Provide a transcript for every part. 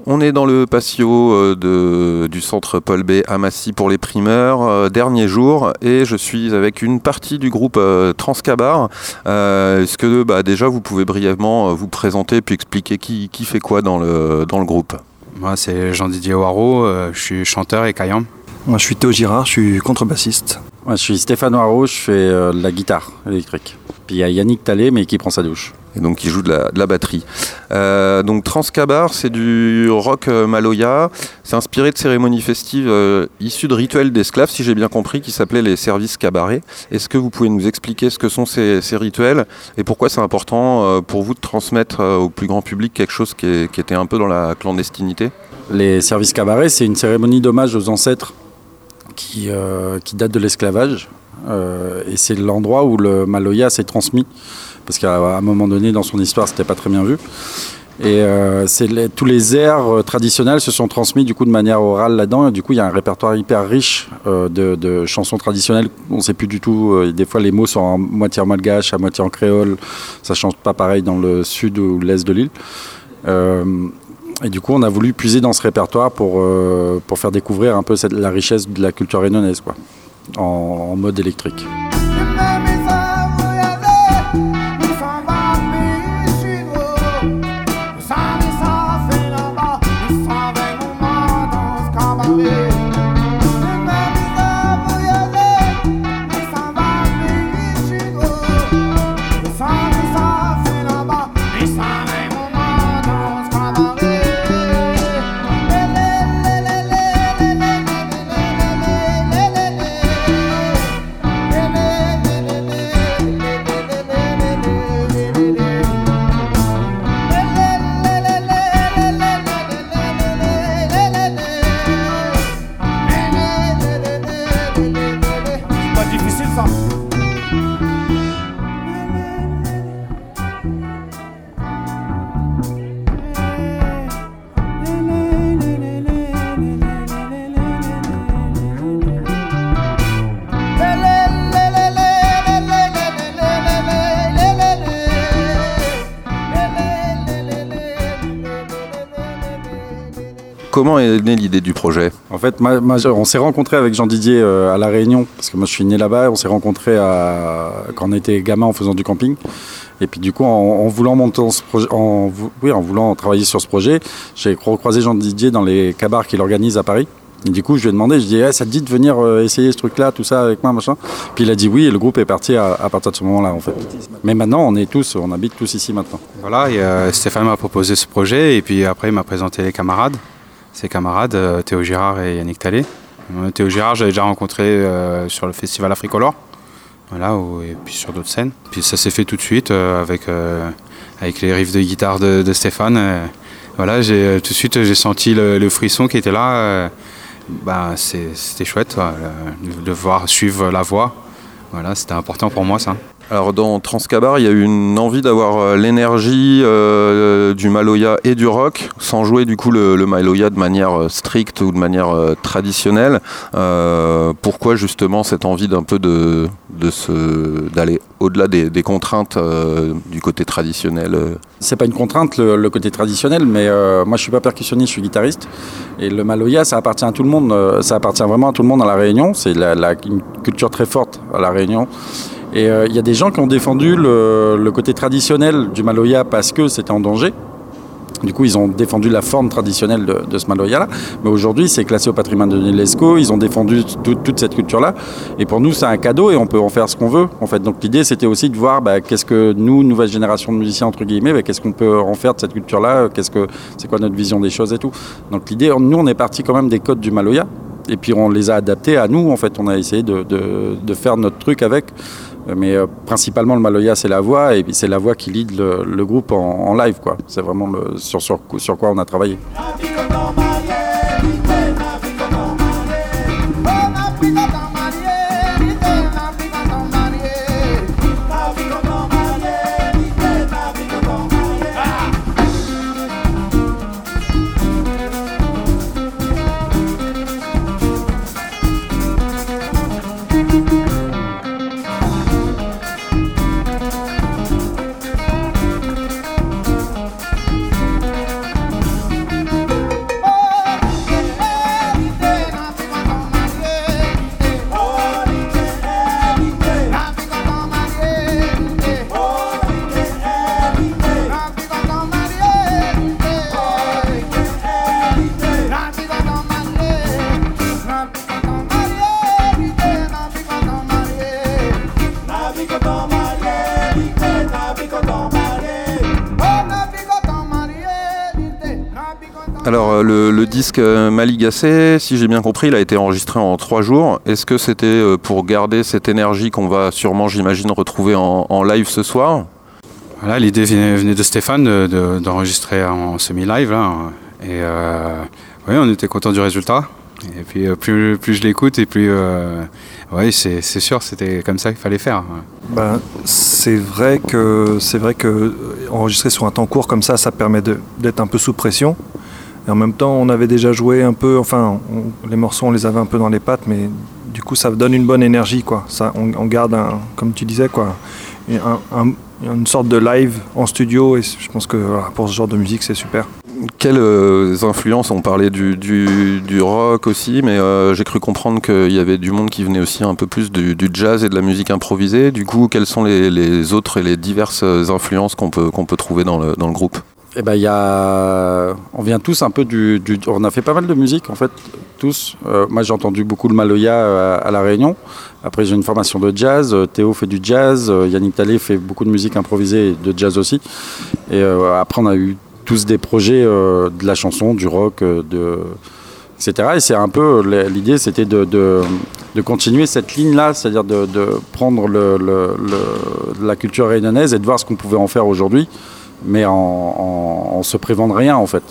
On est dans le patio du centre Paul Bée à Massy pour les primeurs, dernier jour, et je suis avec une partie du groupe Transcabar. Est-ce que déjà vous pouvez brièvement vous présenter puis expliquer qui fait quoi dans le groupe? Moi c'est Jean-Didier Waro, je suis chanteur et caillant. Moi je suis Théo Girard, je suis contrebassiste. Moi je suis Stéphane Waro, je fais de la guitare électrique. Puis il y a Yannick Tallet mais qui prend sa douche. Et donc qui joue de la batterie. Donc Transcabar, c'est du rock maloya. C'est inspiré de cérémonies festives issues de rituels d'esclaves, si j'ai bien compris, qui s'appelaient les services cabarets. Est-ce que vous pouvez nous expliquer ce que sont ces rituels et pourquoi c'est important pour vous de transmettre au plus grand public quelque chose qui était un peu dans la clandestinité? Les services cabarets, c'est une cérémonie d'hommage aux ancêtres qui date de l'esclavage. Et c'est l'endroit où le maloya s'est transmis. Parce qu'à un moment donné, dans son histoire, c'était pas très bien vu. Et tous les airs traditionnels se sont transmis du coup de manière orale là-dedans. Et du coup, il y a un répertoire hyper riche de chansons traditionnelles. On ne sait plus du tout. Des fois, les mots sont à moitié en malgache, à moitié en créole. Ça ne change pas pareil dans le sud ou l'est de l'île. Et du coup, on a voulu puiser dans ce répertoire pour faire découvrir un peu la richesse de la culture réunionnaise, quoi, en mode électrique. Comment est née l'idée du projet? En fait, on s'est rencontrés avec Jean Didier à La Réunion, parce que moi je suis né là-bas. On s'est rencontrés quand on était gamin en faisant du camping. Et puis du coup, en voulant monter ce projet, en voulant travailler sur ce projet, j'ai croisé Jean Didier dans les cabars qu'il organise à Paris. Et du coup, je lui ai demandé, je dis, ça te dit de venir essayer ce truc-là, tout ça avec moi, machin. Puis il a dit oui, et le groupe est parti à partir de ce moment-là, en fait. Mais maintenant, on habite tous ici maintenant. Voilà, et Stéphane m'a proposé ce projet, et puis après, il m'a présenté les camarades. Ses camarades, Théo Girard et Yannick Tallet. Théo Girard, j'avais déjà rencontré sur le festival Africolor, voilà, et puis sur d'autres scènes. Puis ça s'est fait tout de suite avec les riffs de guitare de Stéphane. Voilà, tout de suite j'ai senti le frisson qui était là. C'était chouette de voir suivre la voix. Voilà, c'était important pour moi ça. Alors dans Transcabar, il y a eu une envie d'avoir l'énergie du maloya et du rock, sans jouer du coup le maloya de manière stricte ou de manière traditionnelle. Pourquoi justement cette envie d'un peu d'aller au-delà des contraintes du côté traditionnel? C'est pas une contrainte le côté traditionnel, mais moi je suis pas percussionniste, je suis guitariste. Et le maloya, ça appartient à tout le monde, ça appartient vraiment à tout le monde à La Réunion. C'est une culture très forte à La Réunion. Et il y a des gens qui ont défendu le côté traditionnel du maloya parce que c'était en danger. Du coup, ils ont défendu la forme traditionnelle de ce maloya-là. Mais aujourd'hui, c'est classé au patrimoine de l'UNESCO. Ils ont défendu toute cette culture-là. Et pour nous, c'est un cadeau et on peut en faire ce qu'on veut, en fait. Donc l'idée, c'était aussi de voir qu'est-ce que nous, nouvelle génération de musiciens, entre guillemets, qu'est-ce qu'on peut en faire de cette culture-là, c'est quoi notre vision des choses et tout. Donc l'idée, nous, on est parti quand même des codes du maloya. Et puis on les a adaptés à nous, en fait. On a essayé de faire notre truc avec. Mais principalement, le maloya, c'est la voix. Et puis c'est la voix qui lead le groupe en live, quoi. C'est vraiment sur quoi on a travaillé. Alors le disque Maligacé, si j'ai bien compris, il a été enregistré en 3 jours. Est-ce que c'était pour garder cette énergie qu'on va sûrement, j'imagine, retrouver en live ce soir ? Voilà, l'idée venait de Stéphane d'enregistrer en semi-live. Là, et oui, on était content du résultat. Et puis plus je l'écoute, et plus oui, c'est sûr, c'était comme ça qu'il fallait faire. Ben, c'est vrai que enregistrer sur un temps court comme ça permet d'être un peu sous pression. Et en même temps, on avait déjà joué un peu, les morceaux, on les avait un peu dans les pattes, mais du coup, ça donne une bonne énergie, quoi. Ça, on garde, comme tu disais, quoi, une sorte de live en studio, et je pense que voilà, pour ce genre de musique, c'est super. Quelles influences? On parlait du rock aussi, mais j'ai cru comprendre qu'il y avait du monde qui venait aussi un peu plus du jazz et de la musique improvisée. Du coup, quelles sont les autres et les diverses influences qu'on peut trouver dans le groupe? Eh ben, on vient tous un peu on a fait pas mal de musique en fait, tous. Moi j'ai entendu beaucoup le Maloya à La Réunion. Après j'ai une formation de jazz, Théo fait du jazz, Yannick Talley fait beaucoup de musique improvisée et de jazz aussi. Et après on a eu tous des projets de la chanson, du rock, etc. Et c'est un peu, l'idée c'était de continuer cette ligne-là, c'est-à-dire de prendre la culture réunionnaise et de voir ce qu'on pouvait en faire aujourd'hui, mais en se privant de rien en fait.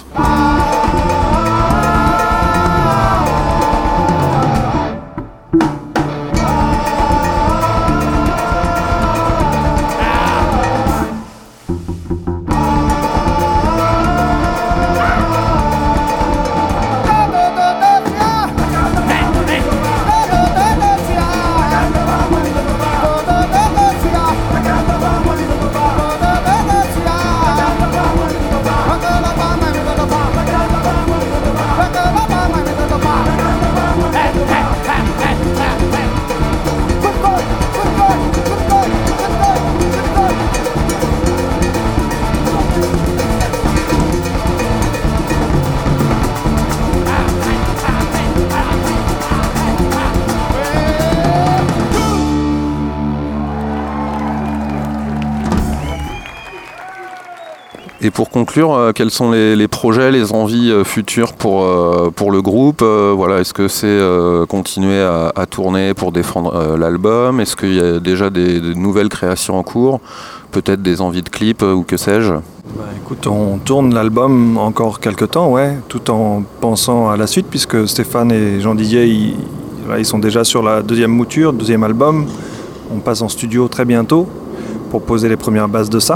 Et pour conclure, quels sont les projets, les envies futures pour le groupe? Voilà, est-ce que c'est continuer à tourner pour défendre l'album? Est-ce qu'il y a déjà des nouvelles créations en cours? Peut-être des envies de clips ou que sais-je? Bah, écoute, on tourne l'album encore quelques temps, ouais, tout en pensant à la suite, puisque Stéphane et Jean-Didier, ils sont déjà sur la deuxième mouture, deuxième album. On passe en studio très bientôt pour poser les premières bases de ça.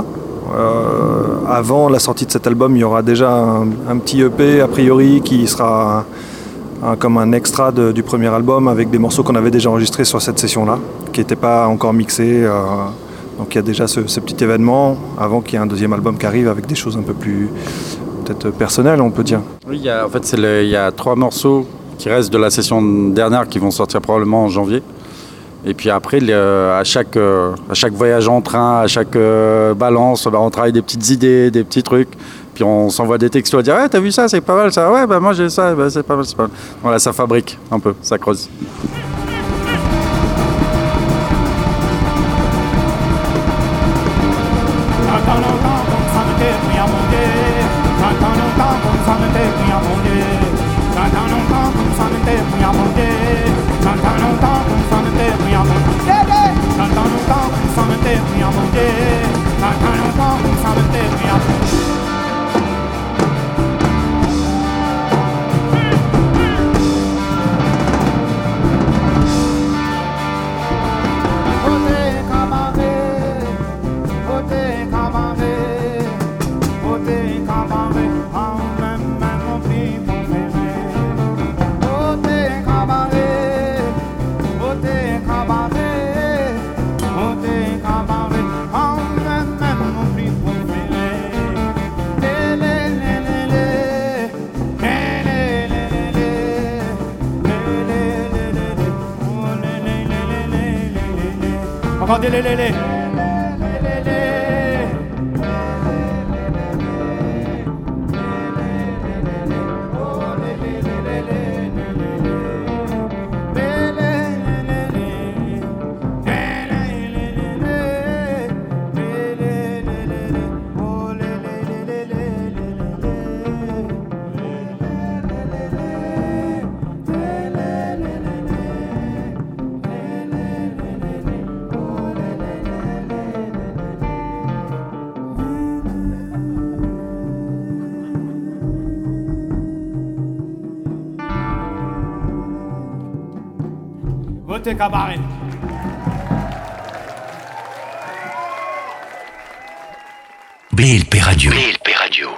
Avant la sortie de cet album, il y aura déjà un petit EP a priori qui sera comme un extra du premier album avec des morceaux qu'on avait déjà enregistrés sur cette session-là, qui n'étaient pas encore mixés. Donc il y a déjà ce petit événement avant qu'il y ait un deuxième album qui arrive avec des choses un peu plus peut-être personnelles, on peut dire. Oui, il y a 3 morceaux qui restent de la session dernière qui vont sortir probablement en janvier. Et puis après, à chaque voyage en train, à chaque balance, on travaille des petites idées, des petits trucs. Puis on s'envoie des textos à dire « t'as vu ça, c'est pas mal ça. Ouais, moi j'ai ça, c'est pas mal, c'est pas mal. » Voilà, ça fabrique un peu, ça creuse. côté cabaret. BLP Radio.